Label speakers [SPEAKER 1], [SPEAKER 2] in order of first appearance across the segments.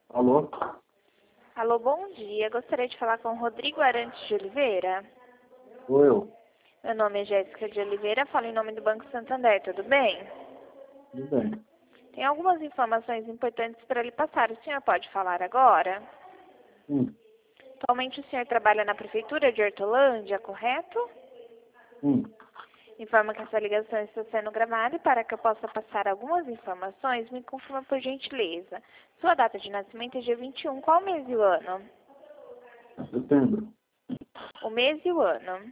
[SPEAKER 1] Alô?
[SPEAKER 2] Alô, bom dia. Gostaria de falar com o Rodrigo Arantes de Oliveira.
[SPEAKER 1] Sou eu.
[SPEAKER 2] Meu nome é Jéssica de Oliveira, falo em nome do Banco Santander, tudo bem?
[SPEAKER 1] Tudo bem.
[SPEAKER 2] Tem algumas informações importantes para lhe passar. O senhor pode falar agora?
[SPEAKER 1] Sim,
[SPEAKER 2] Atualmente o senhor trabalha na Prefeitura de Hortolândia, correto?
[SPEAKER 1] sim.
[SPEAKER 2] Informa que essa ligação está sendo gravada e para que eu possa passar algumas informações, me confirma por gentileza. Sua data de nascimento é dia 21, qual mês e o ano?
[SPEAKER 1] Setembro.
[SPEAKER 2] O mês e o ano.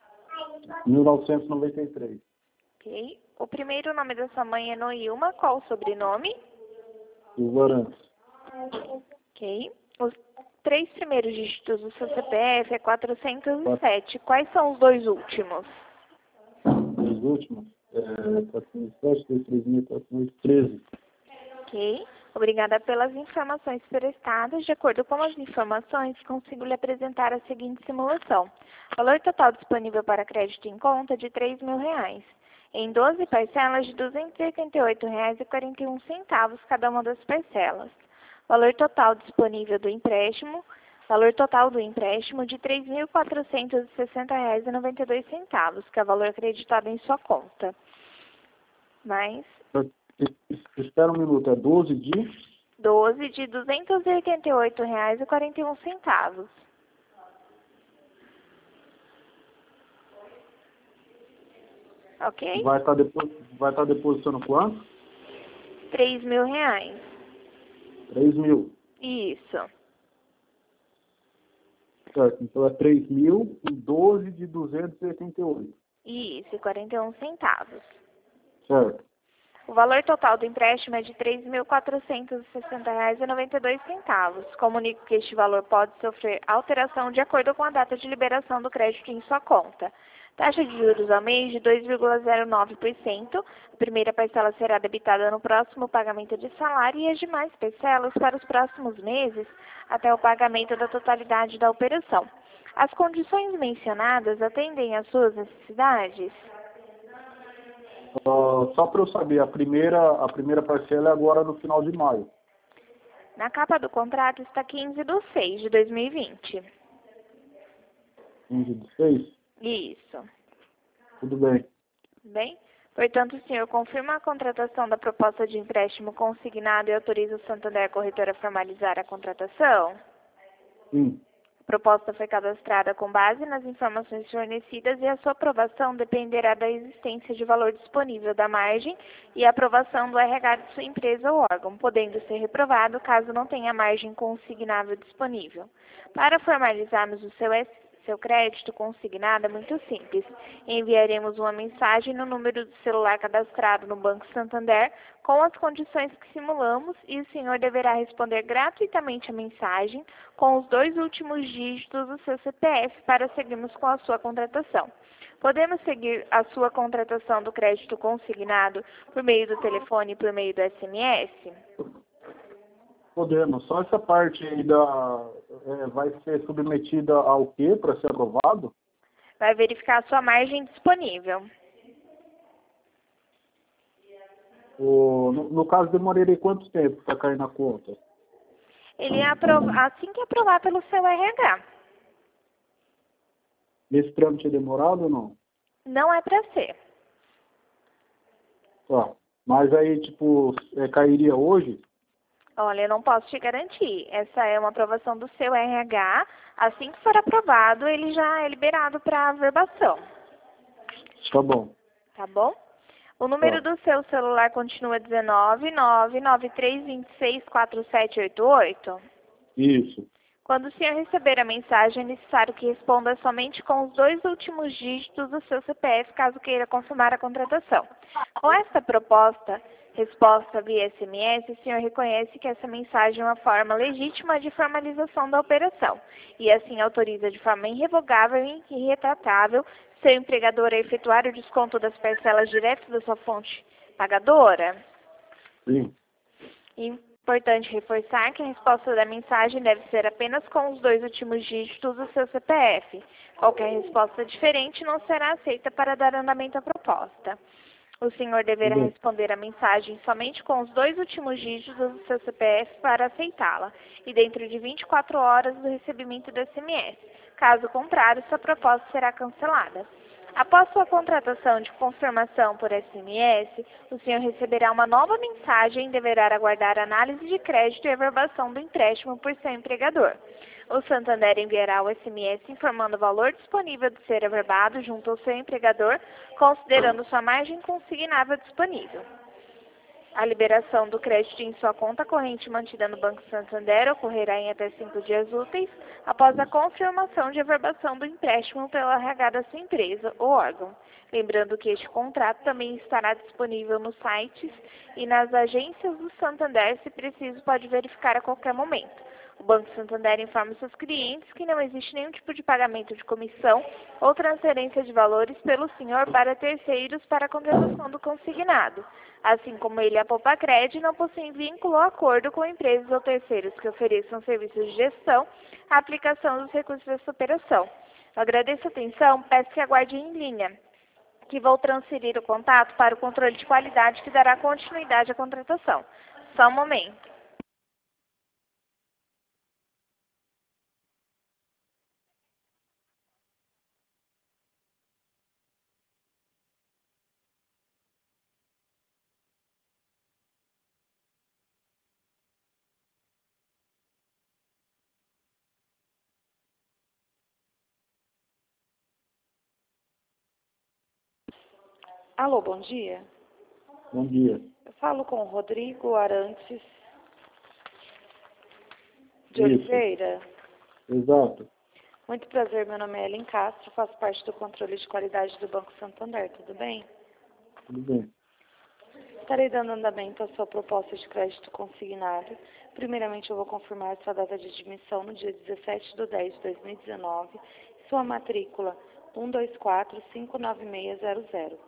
[SPEAKER 1] 1993.
[SPEAKER 2] Ok. O primeiro nome da sua mãe é Noilma, qual o sobrenome?
[SPEAKER 1] Silva Arantes.
[SPEAKER 2] Ok. Os três primeiros dígitos do seu CPF é 407. Quais são os dois últimos?
[SPEAKER 1] Os últimos. 407, 413.
[SPEAKER 2] Ok. Obrigada pelas informações prestadas. De acordo com as informações, consigo lhe apresentar a seguinte simulação. Valor total disponível para crédito em conta de R$ 3.000, em 12 parcelas de R$ 288,41 cada uma das parcelas. Valor total disponível do empréstimo, valor total do empréstimo de R$ 3.460,92, que é o valor acreditado em sua conta. Mais
[SPEAKER 1] Espera um minuto. É 12 de...
[SPEAKER 2] 12 de R$ 288,41. Ok?
[SPEAKER 1] Vai estar depositando quanto?
[SPEAKER 2] R$ 3.000.
[SPEAKER 1] 3.000.
[SPEAKER 2] Isso.
[SPEAKER 1] Certo. Então é 3.000 e 12 de 288.
[SPEAKER 2] Isso, e 41 centavos.
[SPEAKER 1] Certo.
[SPEAKER 2] O valor total do empréstimo é de R$ 3.460,92. Comunico que este valor pode sofrer alteração de acordo com a data de liberação do crédito em sua conta. Taxa de juros ao mês de 2,09%. A primeira parcela será debitada no próximo pagamento de salário e as demais parcelas para os próximos meses até o pagamento da totalidade da operação. As condições mencionadas atendem às suas necessidades?
[SPEAKER 1] Só para eu saber, a primeira parcela é agora no final de maio.
[SPEAKER 2] Na capa do contrato está 15/6/2020.
[SPEAKER 1] 15 de 6?
[SPEAKER 2] Isso.
[SPEAKER 1] Tudo bem.
[SPEAKER 2] Tudo bem? Portanto, o senhor confirma a contratação da proposta de empréstimo consignado e autoriza o Santander Corretora a formalizar a contratação?
[SPEAKER 1] Sim.
[SPEAKER 2] A proposta foi cadastrada com base nas informações fornecidas e a sua aprovação dependerá da existência de valor disponível da margem e a aprovação do RH de sua empresa ou órgão, podendo ser reprovado caso não tenha margem consignável disponível. Para formalizarmos o seu crédito consignado é muito simples. Enviaremos uma mensagem no número do celular cadastrado no Banco Santander com as condições que simulamos e o senhor deverá responder gratuitamente a mensagem com os dois últimos dígitos do seu CPF para seguirmos com a sua contratação. Podemos seguir a sua contratação do crédito consignado por meio do telefone e por meio do SMS?
[SPEAKER 1] Podemos. Só essa parte aí vai ser submetida ao quê para ser aprovado?
[SPEAKER 2] Vai verificar a sua margem disponível.
[SPEAKER 1] No caso, demoraria quanto tempo para cair na conta?
[SPEAKER 2] Ele é assim que aprovar pelo seu RH.
[SPEAKER 1] Esse trâmite é demorado ou não?
[SPEAKER 2] Não é para ser.
[SPEAKER 1] Tá. Mas aí, cairia hoje?
[SPEAKER 2] Olha, eu não posso te garantir. Essa é uma aprovação do seu RH. Assim que for aprovado, ele já é liberado para averbação.
[SPEAKER 1] Tá bom.
[SPEAKER 2] Tá bom? O número
[SPEAKER 1] Tá.
[SPEAKER 2] do seu celular continua 19993264788?
[SPEAKER 1] Isso.
[SPEAKER 2] Quando o senhor receber a mensagem, é necessário que responda somente com os dois últimos dígitos do seu CPF, caso queira confirmar a contratação. Com esta resposta via SMS, o senhor reconhece que essa mensagem é uma forma legítima de formalização da operação e assim autoriza de forma irrevogável e irretratável seu empregador a efetuar o desconto das parcelas direto da sua fonte pagadora?
[SPEAKER 1] Sim.
[SPEAKER 2] Importante reforçar que a resposta da mensagem deve ser apenas com os dois últimos dígitos do seu CPF. Qualquer resposta diferente não será aceita para dar andamento à proposta. O senhor deverá
[SPEAKER 1] Tudo bem.
[SPEAKER 2] responder a mensagem somente com os 2 últimos dígitos do seu CPF para aceitá-la e dentro de 24 horas do recebimento do SMS. Caso contrário, sua proposta será cancelada. Após sua contratação de confirmação por SMS, o senhor receberá uma nova mensagem e deverá aguardar análise de crédito e averbação do empréstimo por seu empregador. O Santander enviará o SMS informando o valor disponível de ser averbado junto ao seu empregador, considerando sua margem consignável disponível. A liberação do crédito em sua conta corrente mantida no Banco Santander ocorrerá em até 5 dias úteis após a confirmação de averbação do empréstimo pela RH da sua empresa ou órgão. Lembrando que este contrato também estará disponível nos sites e nas agências do Santander, se preciso, pode verificar a qualquer momento. O Banco Santander informa seus clientes que não existe nenhum tipo de pagamento de comissão ou transferência de valores pelo senhor para terceiros para a contratação do consignado. Assim como ele e a Popacred não possuem vínculo ou acordo com empresas ou terceiros que ofereçam serviços de gestão, a aplicação dos recursos dessa operação. Eu agradeço a atenção, peço que aguarde em linha, que vou transferir o contato para o controle de qualidade que dará continuidade à contratação. Só um momento. Alô, bom dia.
[SPEAKER 1] Bom dia.
[SPEAKER 2] Eu falo com o Rodrigo Arantes de
[SPEAKER 1] Isso.
[SPEAKER 2] Oliveira.
[SPEAKER 1] Exato.
[SPEAKER 2] Muito prazer, meu nome é Ellen Castro, faço parte do controle de qualidade do Banco Santander, tudo bem?
[SPEAKER 1] Tudo bem.
[SPEAKER 2] Estarei dando andamento à sua proposta de crédito consignado. Primeiramente, eu vou confirmar sua data de admissão no dia 17/10/2019, sua matrícula 124-59600.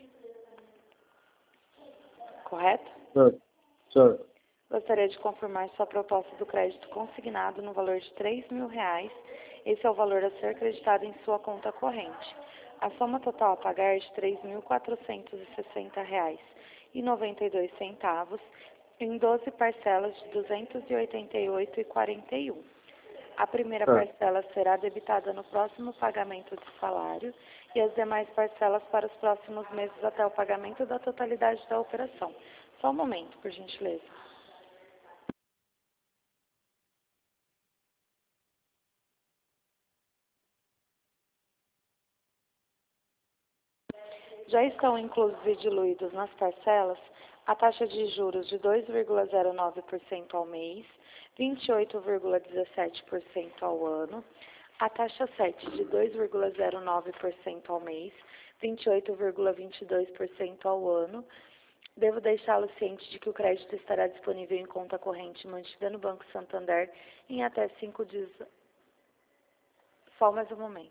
[SPEAKER 2] Correto?
[SPEAKER 1] Certo. Certo.
[SPEAKER 2] Gostaria de confirmar sua proposta do crédito consignado no valor de R$ 3.000. Esse é o valor a ser acreditado em sua conta corrente. A soma total a pagar é de R$ 3.460,92 em 12 parcelas de R$ 288,41. A primeira parcela será debitada no próximo pagamento do salário e as demais parcelas para os próximos meses até o pagamento da totalidade da operação. Só um momento, por gentileza. Já estão inclusos e diluídos nas parcelas a taxa de juros de 2,09% ao mês, 28,17% ao ano, a taxa 7 de 2,09% ao mês, 28,22% ao ano. Devo deixá-lo ciente de que o crédito estará disponível em conta corrente mantida no Banco Santander em até 5 dias. Só mais um momento.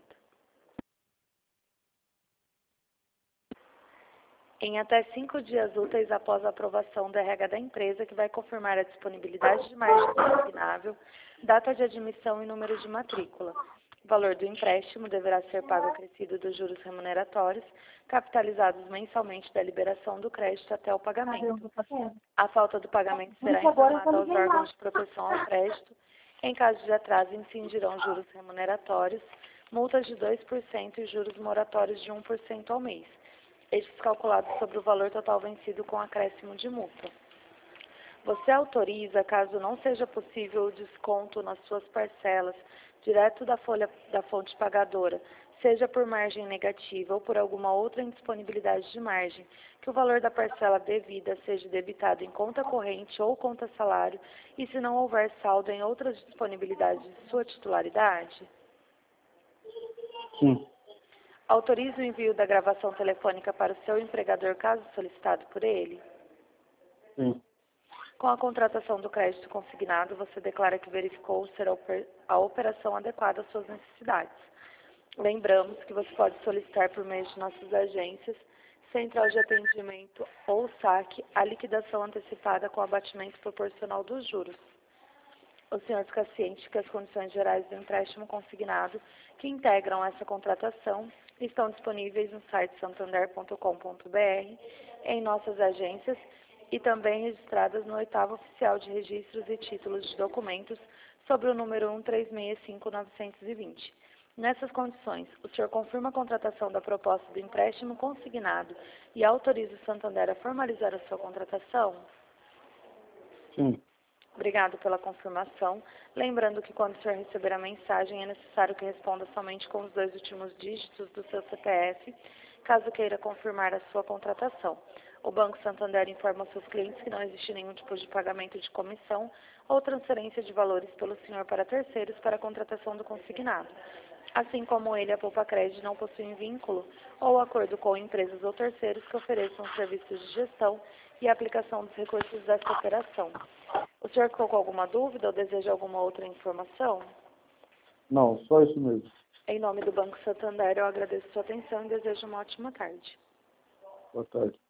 [SPEAKER 2] Em até 5 dias úteis após a aprovação do RH da empresa, que vai confirmar a disponibilidade de margem consignável, data de admissão e número de matrícula. O valor do empréstimo deverá ser pago acrescido dos juros remuneratórios, capitalizados mensalmente da liberação do crédito até o pagamento. A falta do pagamento será informada aos órgãos de proteção ao crédito. Em caso de atraso, incidirão juros remuneratórios, multas de 2% e juros moratórios de 1% ao mês. Estes calculados sobre o valor total vencido com acréscimo de multa. Você autoriza, caso não seja possível o desconto nas suas parcelas, direto da fonte pagadora, seja por margem negativa ou por alguma outra indisponibilidade de margem, que o valor da parcela devida seja debitado em conta corrente ou conta salário, e se não houver saldo em outras disponibilidades de sua titularidade?
[SPEAKER 1] Sim.
[SPEAKER 2] Autoriza o envio da gravação telefônica para o seu empregador, caso solicitado por ele?
[SPEAKER 1] Sim.
[SPEAKER 2] Com a contratação do crédito consignado, você declara que verificou ser a operação adequada às suas necessidades. Lembramos que você pode solicitar por meio de nossas agências, central de atendimento ou saque, a liquidação antecipada com abatimento proporcional dos juros. O senhor fica ciente que as condições gerais do empréstimo consignado que integram essa contratação
[SPEAKER 3] estão disponíveis no site santander.com.br, em nossas agências e também registradas no 8º Oficial de Registros e Títulos de Documentos, sob o número 1365920. Nessas condições, o senhor confirma a contratação da proposta do empréstimo consignado e autoriza o Santander a formalizar a sua contratação?
[SPEAKER 1] Sim.
[SPEAKER 3] Obrigado pela confirmação. Lembrando que quando o senhor receber a mensagem, é necessário que responda somente com os 2 últimos dígitos do seu CPF, caso queira confirmar a sua contratação. O Banco Santander informa aos seus clientes que não existe nenhum tipo de pagamento de comissão ou transferência de valores pelo senhor para terceiros para a contratação do consignado. Assim como ele, a Poupa Cred não possui vínculo ou acordo com empresas ou terceiros que ofereçam serviços de gestão e aplicação dos recursos desta operação. O senhor ficou com alguma dúvida ou deseja alguma outra informação?
[SPEAKER 1] Não, só isso mesmo.
[SPEAKER 3] Em nome do Banco Santander, eu agradeço a sua atenção e desejo uma ótima tarde.
[SPEAKER 1] Boa tarde.